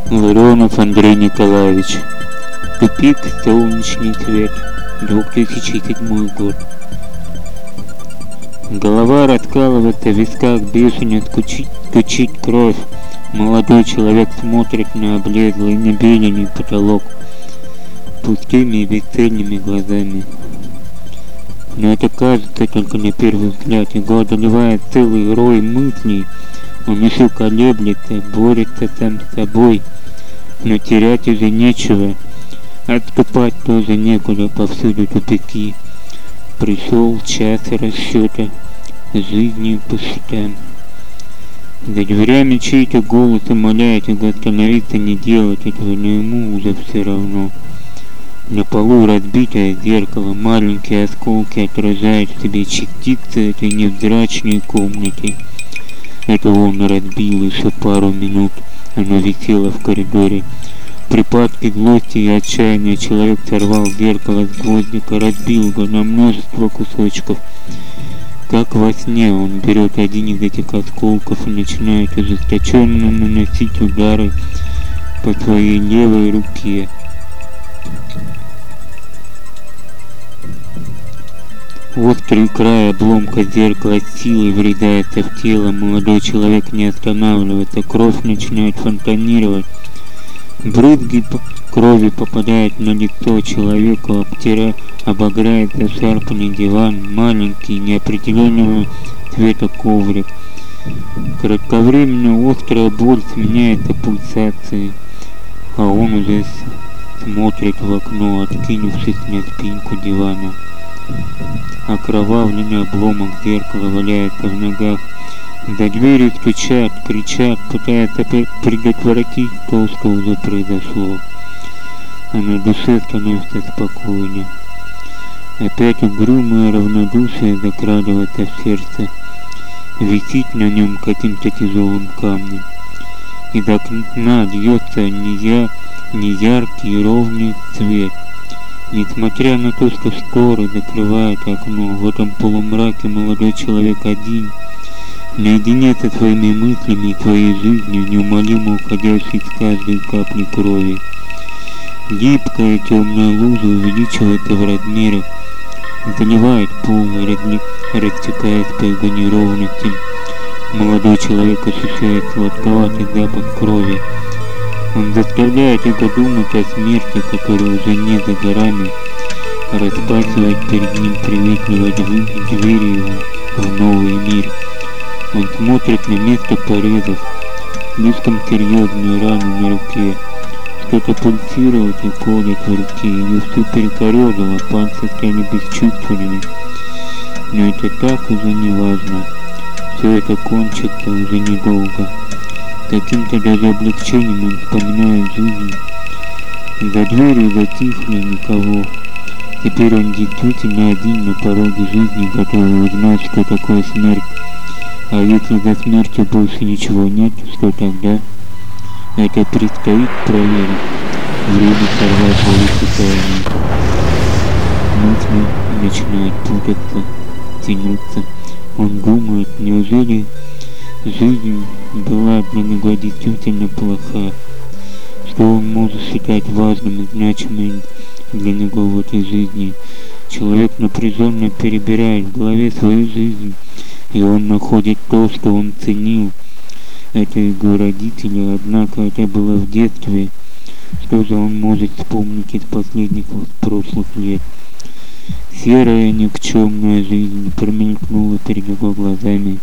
Ларионов Андрей Николаевич. Тупик, солнечный цвет, 2007 год. Голова раскалывается, в висках бешено стучит кровь. Молодой человек смотрит на облезлый набеленный потолок пустыми и бесцельными глазами. Но это кажется только на первый взгляд. Его одолевает целый рой мыслей. Он еще колеблется, борется сам с собой. Но терять уже нечего. Отступать тоже некуда, повсюду тупики. Пришел час расчета жизни по счетам. За дверями чей-то голос умоляет его остановиться, не делать этого, но ему уже все равно. На полу разбитое зеркало, маленькие осколки отражают в себе частицы этой невзрачной комнаты. Это он разбил еще пару минут. Оно висело в коридоре. В припадке злости и отчаяния человек сорвал зеркало с гвоздика, разбил его на множество кусочков. Как во сне он берет один из этих осколков и начинает ожесточенно наносить удары по своей левой руке. Острый край обломка зеркала с силой врезается в тело. Молодой человек не останавливается, кровь начинает фонтанировать. Брызги крови попадают на лицо человеку, обогряет зашарпанный диван, маленький, неопределенного цвета коврик. Кратковременно острая боль сменяется пульсацией, а он уже смотрит в окно, откинувшись на спинку дивана. Окровавленный обломок зеркала валяется в ногах. За дверью стучат, кричат, пытаются предотвратить то, что уже произошло. А на душе становится спокойно. Опять угрюмое равнодушие закрадывается в сердце. Висит на нем каким-то тяжелым камнем. Из окна льется неяркий ровный свет. Несмотря на то, что шторы закрывают окно, в этом полумраке молодой человек один, наедине со своими мыслями и своей жизнью, неумолимо уходящей с каждой капли крови. Липкая темная лужа увеличивается в размерах, заливает пол, растекаясь по его неровностям. Молодой человек ощущает сладковатый запах крови. Он заставляет его думать о смерти, которая уже не за горами, распахивает перед ним приветливо двери в новый мир. Он смотрит на место порезов, слишком серьезную рану на руке. Что-то пульсирует и колет в руке, ее все перекорёжило, пальцы стали бесчувственными. Но это так уже не важно. Все это кончится уже недолго. Каким-то даже облегчением он вспоминает жизнь. За дверью затихло никого. Теперь он действительно один на пороге жизни, готовый узнать, что такое смерть. А если за смертью больше ничего нет, что тогда? Это предстоит проверить. Время сорвать высыпание. Мысли начинают путаться, тянуться. Он думает, неужели жизнь была для него действительно плоха? Что он может считать важным и значимым для него в этой жизни? Человек напряженно перебирает в голове свою жизнь, и он находит то, что он ценил. Это его родители, однако это было в детстве. Что же он может вспомнить из последних прошлых лет? Серая никчемная жизнь промелькнула перед его глазами.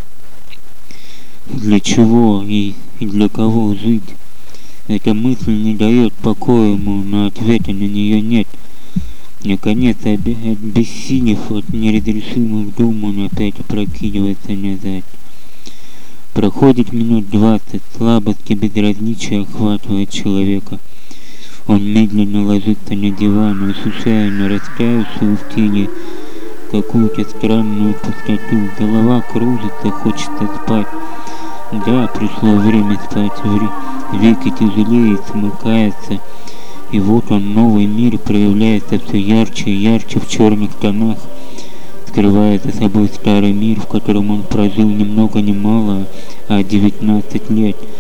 Для чего и для кого жить? Эта мысль не дает покоя ему, но ответа на нее нет. Наконец, обессилев от неразрешимых дум, он опять опрокидывается назад. Проходит минут 20, слабость и безразличие охватывает человека. Он медленно ложится на диван, ощущая на растаявшую в теле какую-то странную пустоту. Голова кружится, хочется спать. Да, пришло время спать, веки тяжелее смыкаются, и вот он, новый мир, проявляется все ярче и ярче в черных тонах, скрывая за собой старый мир, в котором он прожил ни много ни мало, а 19 лет.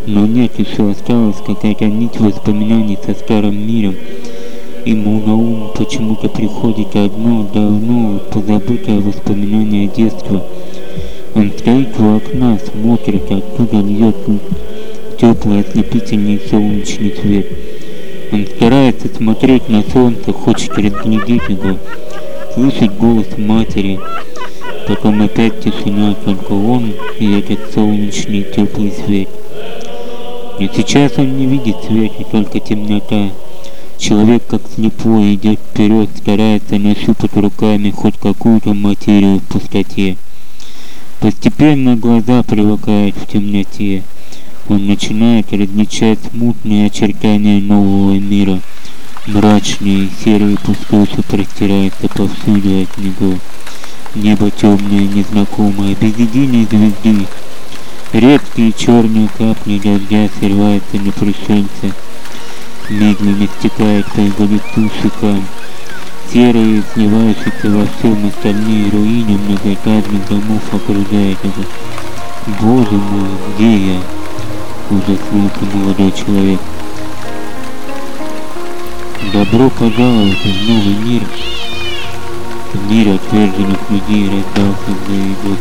Но нет, еще осталась какая-то нить воспоминаний со старым миром. Ему на ум почему-то приходит одно давно позабытое воспоминание детства. Он стоит у окна, смотрит, оттуда льет теплый ослепительный солнечный свет. Он старается смотреть на солнце, хочет разглядеть его, слышать голос матери. Потом опять тишина, только он и этот солнечный теплый свет. И сейчас он не видит света, только темнота. Человек как слепой идет вперед, старается нащупать руками хоть какую-то материю в пустоте. Постепенно глаза привыкают в темноте. Он начинает различать смутные очертания нового мира. Мрачные серые пустоты простираются повсюду от него. Небо темное, незнакомое, без единой звезды. Редкие черные капли дождя срываются на пришельца. Медленно стекает по его лицу щекам. Серые, сливающиеся во всем остальные руины многоэтажных домов окружают его. Боже мой, где я? Ужаснулся молодой человек. Добро пожаловать в новый мир. В мир отверженных людей раздался за его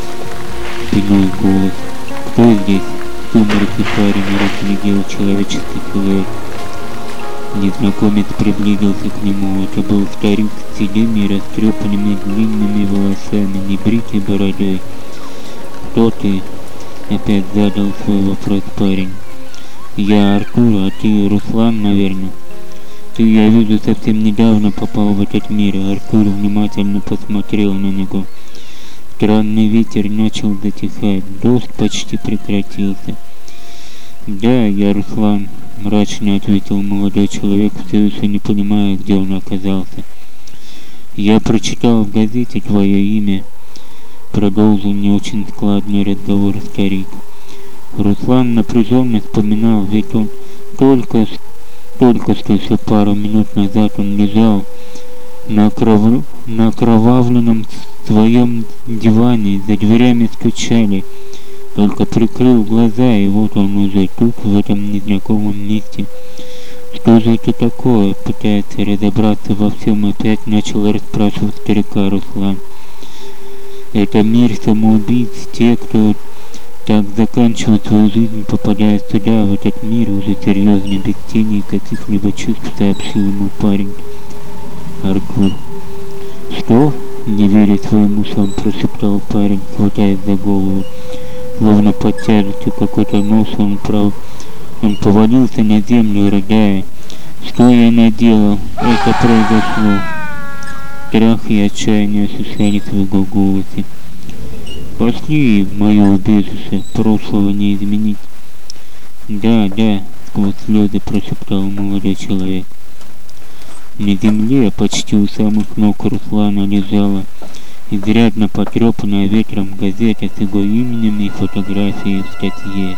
спиной голос. Кто здесь? В сумраке парень разглядел человеческий силуэт. Незнакомец приблизился к нему. Это был старик с седыми и растрепанными длинными волосами, небритой бородой. «Кто ты?» — опять задал свой вопрос парень. «Я Артур, а ты Руслан, наверное?» «Ты, я вижу, совсем недавно попал в этот мир». Артур внимательно посмотрел на него. Странный ветер начал затихать, дождь почти прекратился. «Да, я Руслан», — мрачно ответил молодой человек, все еще не понимая, где он оказался. «Я прочитал в газете твое имя», — продолжил не очень складный разговор старик. Руслан напряженно вспоминал, ведь он только что еще пару минут назад он лежал на окровавленном своем диване, за дверями стучали. Только прикрыл глаза, и вот он уже тут, в этом незнакомом месте. Что же это такое? Пытается разобраться во всем, опять начал расспрашивать старика Руслан. Это мир самоубийц, те, кто так заканчивает свою жизнь, попадая сюда, в этот мир, уже серьезно, без тени каких-либо чувств, сообщил ему парень. Артур. «Что?» — не веря своим ушам, прошептал парень, хватаясь за голову. Словно под тяжестью какой-то носа он повалился на землю, рыдая. «Что я наделал? Это произошло!» Страх и отчаяние ощущались в его голосе. «Пошли в мое убежище, прошлого не изменить». «Да, да», — сквозь слезы прошептал молодой человек. На земле почти у самых ног Руслана лежала изрядно потрепанная ветром газета с его именем и фотографией в статье.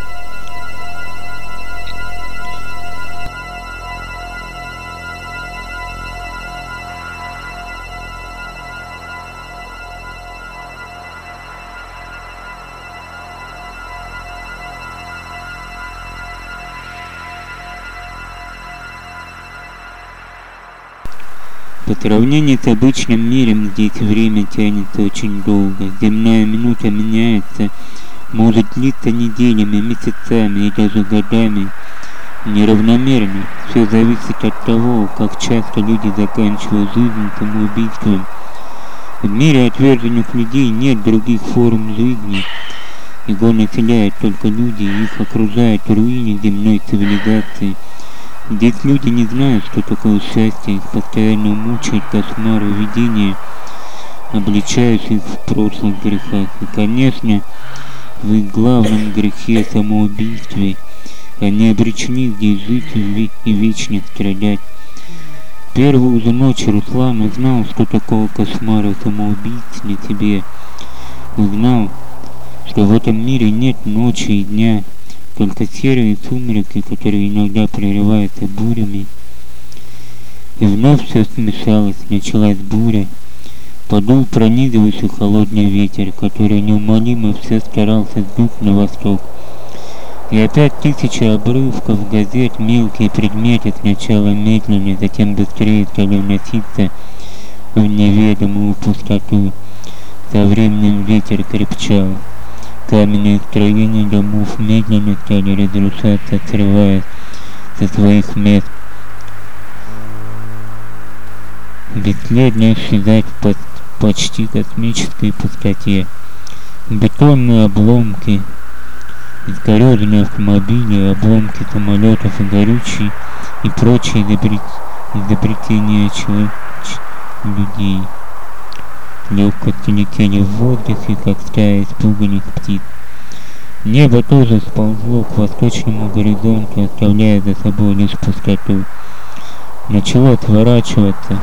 По сравнению с обычным миром, здесь время тянется очень долго. Земная минута меняется, может длиться неделями, месяцами и даже годами. Неравномерно. Все зависит от того, как часто люди заканчивают жизнь самоубийством. В мире отверженных людей нет других форм жизни. Его населяют только люди, и их окружают руины земной цивилизации. Здесь люди не знают, что такое счастье, их постоянно мучают кошмары, видения, обличающие их в прошлых грехах. И, конечно, в их главном грехе самоубийстве они обречены здесь жить и вечно страдать. Первую же ночь Руслан узнал, что такое кошмар и самоубийц на тебе. Узнал, что в этом мире нет ночи и дня, только серые сумерки, которые иногда прерываются бурями. И вновь все смешалось, началась буря. Подул пронизывающий холодный ветер, который неумолимо все старался сдуть на восток. И опять тысячи обрывков газет, мелкие предметы сначала медленнее, затем быстрее стали уноситься в неведомую пустоту. Со временем ветер крепчал. Каменные строения домов медленно стали разрушаться, срываясь со своих мест, бесследно исчезать в почти космической пустоте. Бетонные обломки, искорёженные автомобили, обломки самолетов и горючие и прочие изобретения людей легкостью летели в воздухе, как стая испуганных птиц. Небо тоже сползло к восточному горизонту, оставляя за собой лишь пустоту. Начало сворачиваться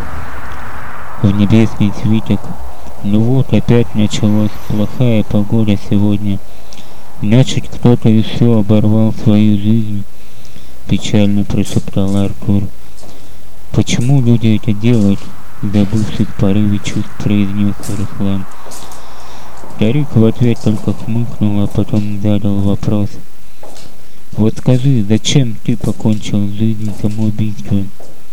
в небесный свиток. Ну вот, опять началась плохая погода сегодня. Значит, кто-то еще оборвал свою жизнь, печально прошептал Артур. Почему люди это делают? Забывшись в порыве чувств, произнес Руслан. Старик в ответ только хмыкнул, а потом задал вопрос. Вот скажи, зачем ты покончил жизнь самоубийством?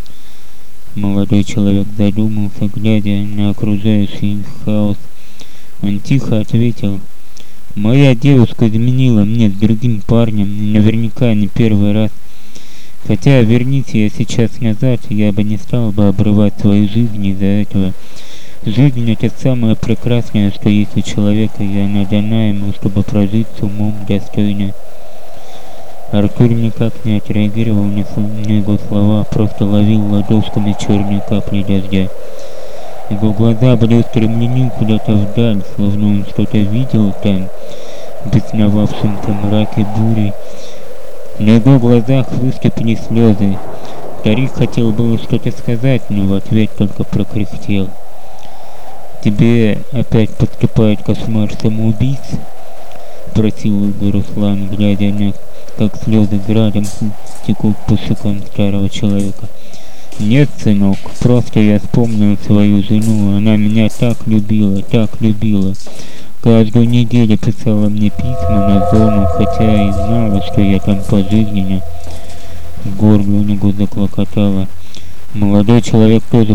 Молодой человек задумался, глядя на окружающий хаос. Он тихо ответил. Моя девушка изменила мне с другим парнем, наверняка не первый раз. Хотя, вернись я сейчас назад, я бы не стал бы обрывать свою жизнь из-за этого. Жизнь — это самое прекрасное, что есть у человека, и она дана ему, чтобы прожить с умом достойно. Артур никак не отреагировал на его слова, просто ловил ладошками черные капли дождя. Его глаза были устремлены куда-то вдаль, словно он что-то видел там, в бесновавшемся мраке бури. На его глазах выступили слезы. Старик хотел было что-то сказать, но в ответ только прокряхтел. «Тебе опять подступает кошмар самоубийц?» — спросил его Руслан, глядя на, как слезы градом текут по щекам старого человека. «Нет, сынок, просто я вспомнил свою жену, она меня так любила, так любила. Каждую неделю писала мне письма на зону, хотя и знала, что я там пожизненно». В горле у него заклокотало. Молодой человек тоже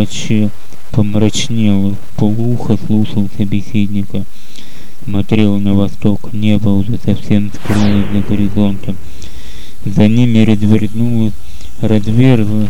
помрачнел, в полуха слушал собеседника. Смотрел на восток, небо уже совсем скрылось за горизонтом. За ними разверзла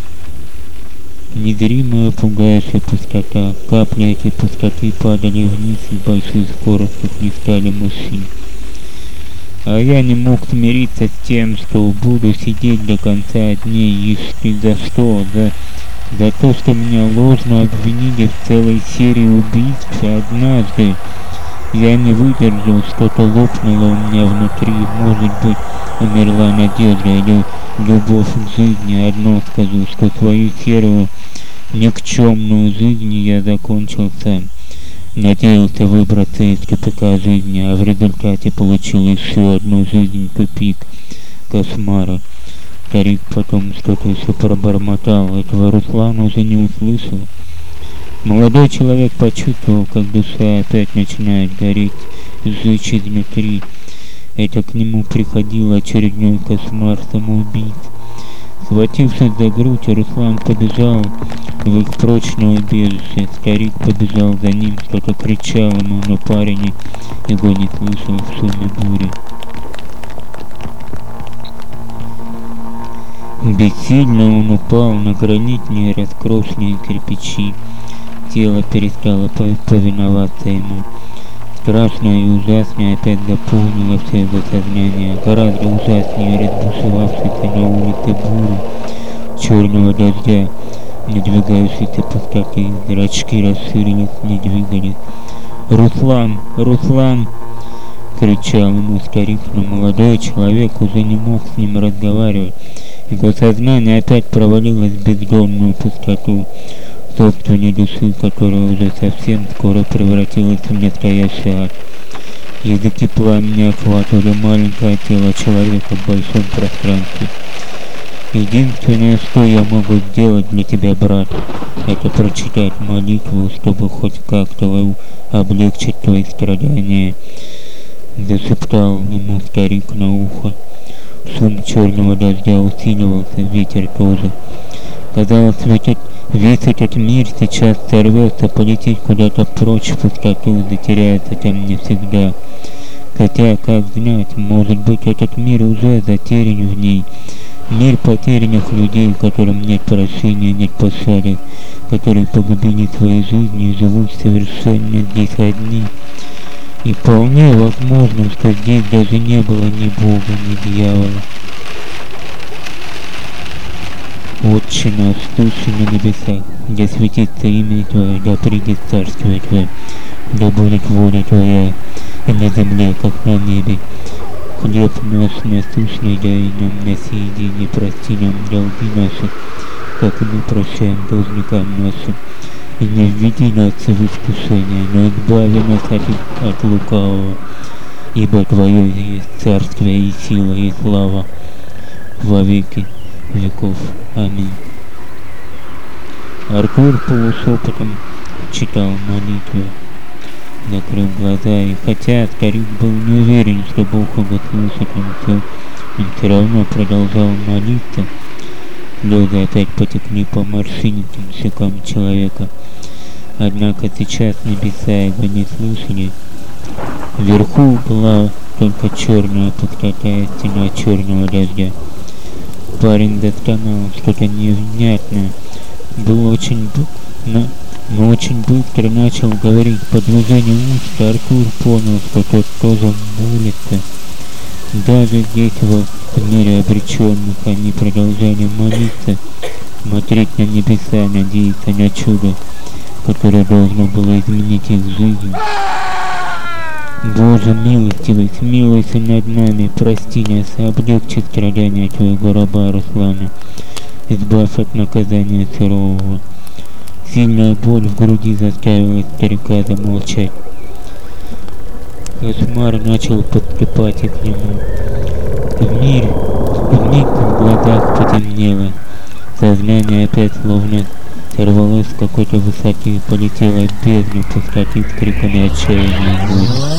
незримая пугающая пустота. Капли этой пустоты падали вниз с большой скоростью, хлестали мужчин. А я не мог смириться с тем, что буду сидеть до конца дней. И за что? За то, что меня ложно обвинили в целой серии убийств. Однажды я не выдержал, что-то лопнуло у меня внутри. Может быть, умерла надежда или любовь к жизни. Одно скажу, что свою серую никчемную жизнь я закончил сам. Надеялся выбраться из тупика жизни, а в результате получил еще одну жизнь тупик кошмара. Старик потом что-то еще пробормотал. Этого Руслан уже не услышал. Молодой человек почувствовал, как душа опять начинает гореть, сжечь изнутри. Это к нему приходил очередной кошмар самоубийц. Схватившись за грудь, Руслан побежал в их прочное убежище. Старик побежал за ним, что-то кричал ему, но парень его не слышал в шуме бури. Бессильно он упал на гранитные раскрошенные кирпичи. Тело перестало повиноваться ему. Страшное и ужасное опять заполнило все его сознание. Гораздо ужаснее разбушевавшейся на улице бури, черного дождя, надвигающейся пустоты. Зрачки расширились, не двигались. «Руслан! Руслан!» — кричал ему старик, но молодой человек уже не мог с ним разговаривать. Его сознание опять провалилось в бездонную пустоту собственной души, которая уже совсем скоро превратилась в настоящий ад. Языки пламени охватывали маленькое тело человека в большом пространстве. «Единственное, что я могу сделать для тебя, брат, это прочитать молитву, чтобы хоть как-то облегчить твои страдания. зашептал ему старик на ухо. Шум черного дождя усиливался, ветер тоже. Казалось, весь этот мир сейчас сорвется, полетит куда-то прочь в пустоту, затеряется там навсегда. Хотя, как знать, может быть, этот мир уже затерян в ней. Мир потерянных людей, которым нет прощения, нет пощады, которые погубили свои жизни и живут совершенно здесь одни. И вполне возможно, что здесь даже не было ни Бога, ни дьявола. Отче наш, сущий на небесах, да светится имя Твое, да придет царствие Твое, да будет воля Твоя и на земле, как на небе. Хлеб наш насущный дай нам на сей день, и прости нам долги наши, как и мы прощаем должникам нашим. И не введи нас в искушение, но избави нас от лукавого, ибо Твое есть царствие и сила и слава во веки веков. Аминь. Артур полушепотом читал молитву, закрыл глаза, и хотя старик был не уверен, что Бог его слышит, он все равно продолжал молиться. Слезы опять потекли по морщинистым щекам человека. Однако сейчас небеса его не слышали. Вверху была только черная пустота и стена черного дождя. Парень застонал что-то невнятное. Но очень быстро начал говорить. По движению уст Артур понял, что тот тоже молится. Даже здесь, в мире обреченных, они продолжали молиться, смотреть на небеса, надеяться на чудо, которое должно было изменить их жизнь. Боже милостивый, смилуйся над нами, прости нас, облегчи страдания Твоего раба Руслана, избавь от наказания сурового. Сильная боль в груди заставила старика замолчать. Кошмар начал подступать к нему. Вмиг в глазах потемнело. Сознание опять словно сорвалось с какой-то высоты и полетело в бездну пустоты с криками отчаяния и боли.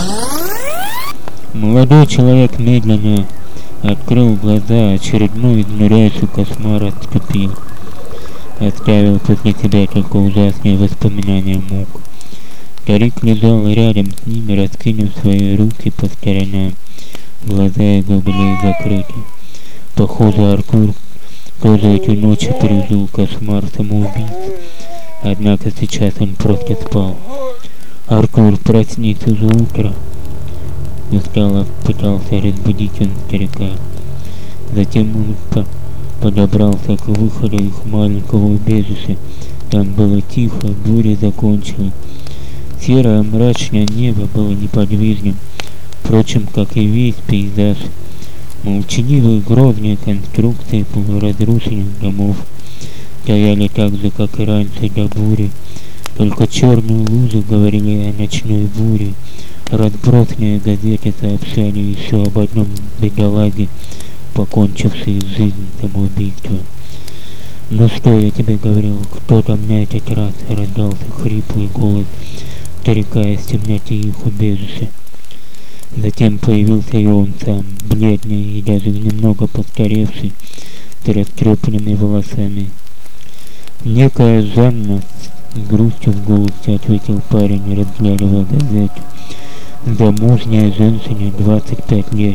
Молодой человек медленно открыл глаза, очередной изнуряющий кошмар отступил. Оставил после себя только ужасные воспоминания мук. Старик лежал рядом с ними, раскинув свои руки по сторонам. Глаза его были закрыты. Похоже, Артур тоже эту ночь пережил кошмар самоубийц. Однако сейчас он просто спал. Артур, проснись, уже утро. Устало пытался разбудить он старика. Затем он подобрался к выходу их маленького убежища. Там было тихо, буря закончилась. Серое мрачное небо было неподвижным, впрочем, как и весь пейзаж. Молчаливые грозные конструкции полуразрушенных домов стояли так же, как и раньше до бури. Только черные лужи говорили о ночной буре. Разбросанные газеты сообщали еще об одном бедолаге, покончившей жизнь самоубийством. «Ну что я тебе говорил, кто там на этот раз?» — раздался хриплый голос старика из темноты их убежища. Затем появился и он сам, бледный и даже немного постаревший, с растрепанными волосами. «Некая Жанна», — с грустью в голосе ответил парень, разглядывая газету. «Замужняя женщина, 25 лет.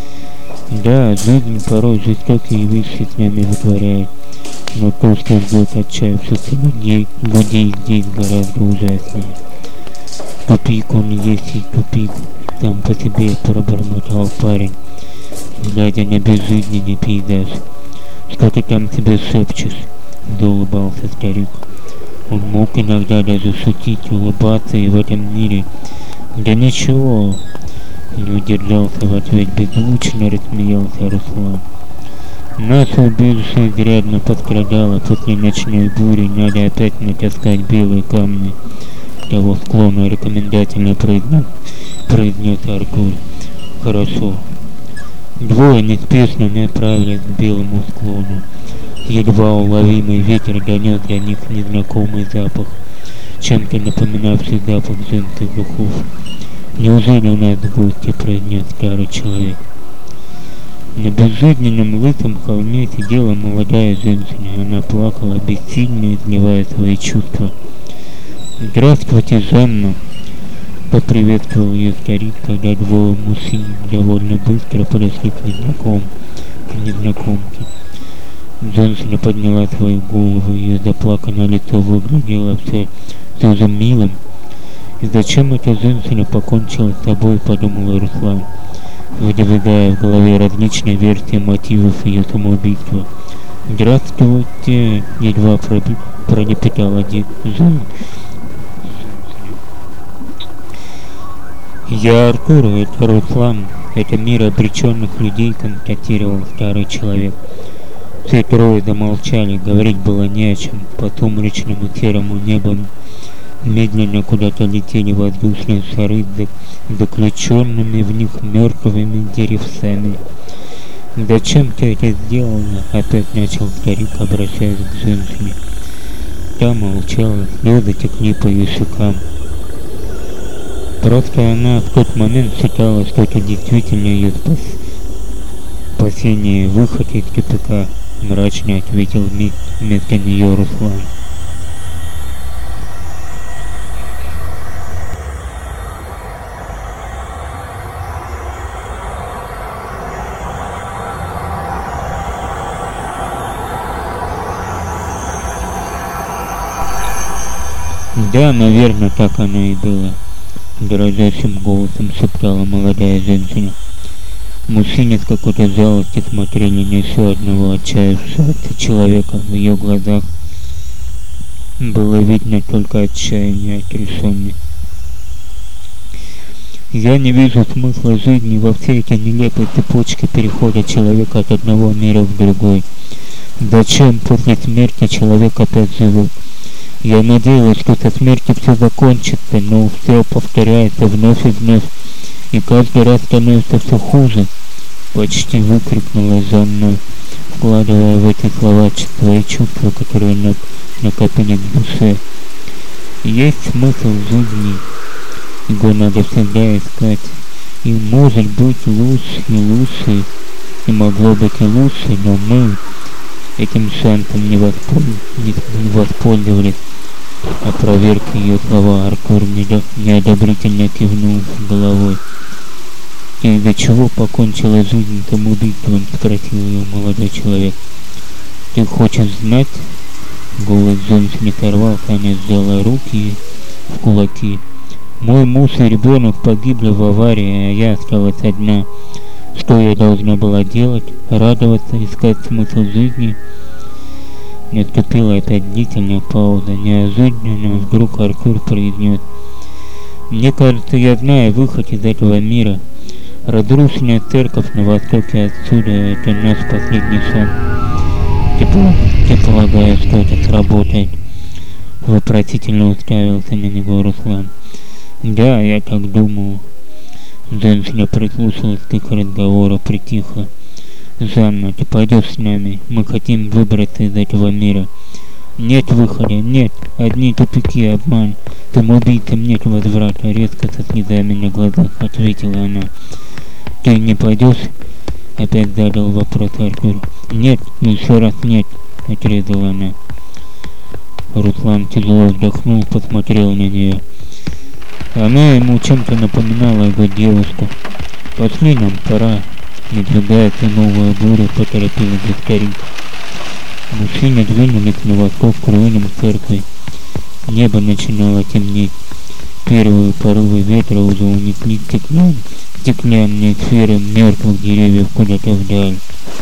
Да, жизнь порой жестокие вещи с нами вытворяет, но то, что ждет отчаявшихся людей здесь гораздо ужаснее». «Тупик он есть и тупик», — сам по себе пробормотал парень, глядя на безжизненный пейзаж. «Что ты там себе шепчешь?» — заулыбался старик. Он мог иногда даже шутить, улыбаться, и в этом мире... «Да ничего», — не удержался в ответ, беззвучно рассмеялся Руслан. «Наше убежище изрядно пострадало после ночной бури, надо опять натаскать белые камни того склона», — рекомендательно произнес Артур. «Хорошо». Двое неспешно направились к белому склону. Едва уловимый ветер донес до них незнакомый запах, чем-то напоминавший запах женских духов. Неужели у нас в гости, произнес старый человек. На безжизненном лысом холме сидела молодая женщина. Она плакала, бессильно изливая свои чувства. «Здравствуйте, Жанна!» — поприветствовал ее старик, когда двое мужчин довольно быстро подошли к незнакомке. Женщина подняла свою голову, ее заплаканное лицо выглядело все же милым. «И зачем эта женщина покончила с собой?» — подумал Руслан, выдвигая в голове различные версии мотивов ее самоубийства. «Здравствуйте!» — едва пролепетал один Жан. «Я Артур, это Руслан, это мир обреченных людей», — констатировал старый человек. Все трое замолчали, говорить было не о чем. По сумрачному серому небу медленно куда-то летели воздушные шары с заключенными в них мертвыми деревцами. «Зачем ты это сделала?» — опять начал старик, обращаясь к женщине. Та молчала, слезы текли по ее щекам. Просто она в тот момент считала, что это действительно ее спасение, выход из тупика, мрачно ответил вместо нее Руслан. «Да, наверное, так оно и было», — дрожащим голосом шептала молодая женщина. Мужчины с какой-то жалостью смотрели на еще одного отчаявшегося человека. В ее глазах было видно только отчаяние, отрешенность. «Я не вижу смысла жизни во всей этой нелепой цепочке перехода человека от одного мира в другой. Зачем после смерти человек опять живет? Я надеялась, что со смертью все закончится, но все повторяется вновь и вновь, и каждый раз становится все хуже», — почти выкрикнула Жанна, вкладывая в эти слова свои чувства, которые накопились в душе. «Есть смысл жизни, его надо всегда искать, и может быть лучше, и могло быть и лучше, но мы этим шансом не воспользовались». Опроверг ее слова. Артур неодобрительно кивнул головой. «И из-за чего покончила жизнь самоубийством?» — спросил ее молодой человек. «Ты хочешь знать?» Голос женщины сорвался, она сжала руки в кулаки. «Мой муж и ребенок погибли в аварии, а я осталась одна. Что я должна была делать? Радоваться, искать смысл жизни?» Наступила опять длительная пауза. Неожиданно вдруг Артур произнес: «Мне кажется, я знаю выход из этого мира. Разрушенная церковь на востоке отсюда — это наш последний шанс. Ты полагаешь, что это сработает?» Вопросительно уставился на него Руслан. «Да, я так думаю». Женщина прислушалась к их разговору, притихла. «Жанна, ты пойдешь с нами. Мы хотим выбраться из этого мира. Нет выхода, нет. Одни тупики, обман. Самоубийцам нет возврата», — резко со слезами на глазах ответила она. «Ты не пойдешь?» — опять задал вопрос Артур. «Нет, еще раз нет», — отрезала она. Руслан тяжело вздохнул, посмотрел на нее. Она ему чем-то напоминала его девушку. «Пошли, нам пора». Надвигается новая буря, поторопилась старик. Мужчины двинулись на восток к руинам церкви. Небо начинало темнеть. Первые порывы ветра уже унесли стеклянные сферы мертвых деревьев куда-то вдаль.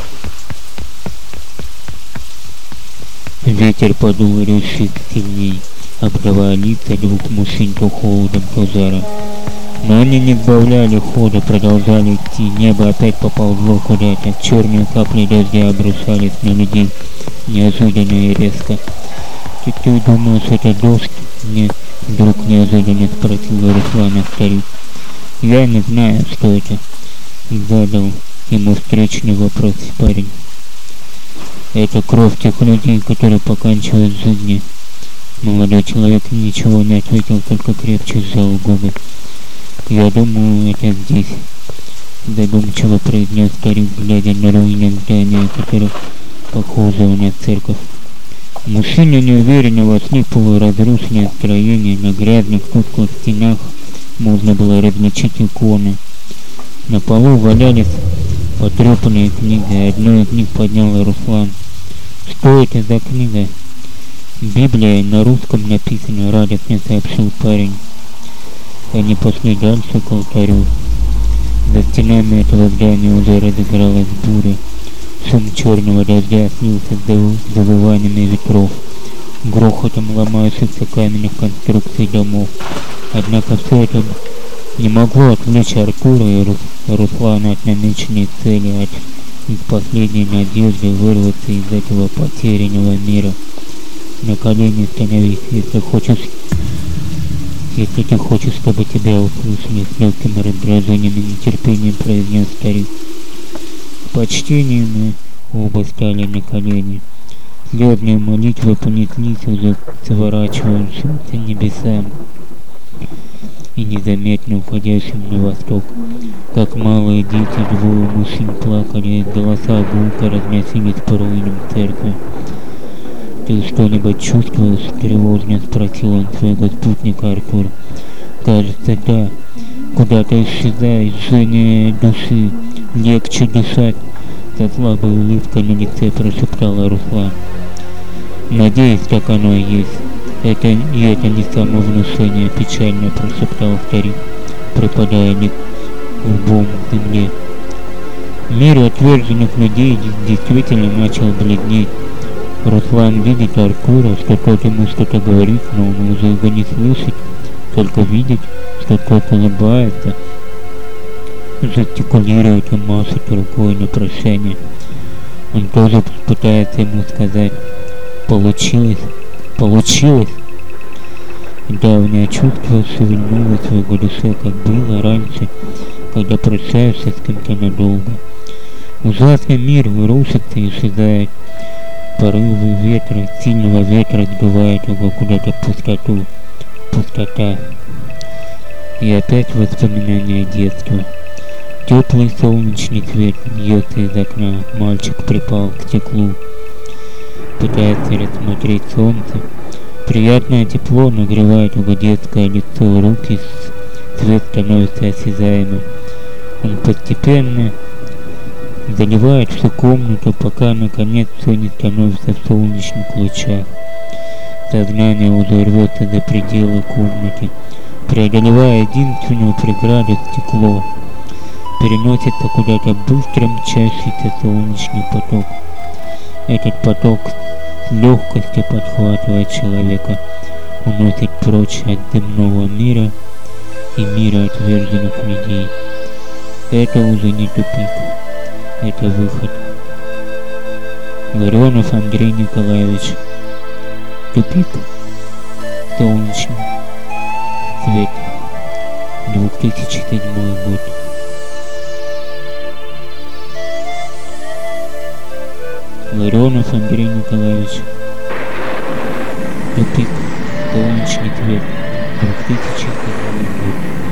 Ветер подул резче сильней, обдавая лица двух мужчин то холодом, то жаром. Но они не сбавляли хода, продолжали идти. Небо опять поползло куда-то. Черные капли дождя обрушались на людей неожиданно и резко. «Ты думаешь, это дождь?» — мне вдруг неожиданно спросил Руслана старик. «Я не знаю, что это», — задал ему встречный вопрос парень. «Это кровь тех людей, которые поканчивают жизни». Молодой человек ничего не ответил, только крепче сжал губы. Я думаю, это здесь, задумчиво произнес старик, глядя на руины здания, которое похоже на церковь. Мужчина неуверенно вошли в полуразрушенное строение. На грязных тусклых стенах можно было различить иконы. На полу валялись потрепанные книги. Одну из них поднял Руслан. «Что это за книга?» «Библия на русском написана», — радостно сообщил парень. Они пошли дальше к алтарю. За стенами этого здания уже разыгралась буря. Шум черного дождя слился с завываниями ветров, грохотом ломающихся каменных конструкций домов. Однако все это не могло отвлечь Артура и Руслана от намеченной цели, от их последней надежды вырваться из этого потерянного мира. На колени становись, если ты хочешь, чтобы тебя услышали, с легким раздражением и нетерпением произнес старик. С почтением оба стали на колени. Слезные молитвы понеслись уже к сворачивающимся небесам и незаметно уходящим на восток. Как малые дети, двое мужчин плакали, голоса гулко разносились по руинам церкви. «Ты что-нибудь чувствуешь?» — тревожно спросил он своего спутника Артур. «Кажется, да. Куда-то исчезает жжение души. Легче дышать», — со слабой улыбкой на лице прошептала Руслан. «Надеюсь, так оно и есть. Это не самовнушение», — печально прошептал старик, припадая лбом к земле. Мир отверженных людей действительно начал бледнеть. Руслан видит Артура, что тот ему что-то говорит, но он уже его не слышит, только видит, что тот улыбается, жестикулирует и машет рукой на прощание. Он тоже пытается ему сказать: «Получилось, получилось!» Давнее чувство шевельнулось в его душе, как было раньше, когда прощаешься с кем-то надолго. Ужасный мир рушится и исчезает. Порывы ветра, сильного ветра сбивают его куда-то в пустоту. Пустота. И опять воспоминания детства. Теплый солнечный свет льется из окна. Мальчик припал к стеклу, пытается рассмотреть солнце. Приятное тепло нагревает его детское лицо, руки, свет становится осязаемым. Он постепенно заливает всю комнату, пока наконец все не становится в солнечных лучах. Сознание уже рвется за пределы комнаты, преодолевая единственную преграду — стекло. Переносится куда-то быстро мчащийся солнечный поток. Этот поток с легкостью подхватывает человека, уносит прочь от земного мира и мира отверженных людей. Это уже не тупик. Это выход. Ларионов Андрей Николаевич. Тупик. Солнечный свет. 2007 год. Ларионов Андрей Николаевич. Тупик. Солнечный свет. 2007 год.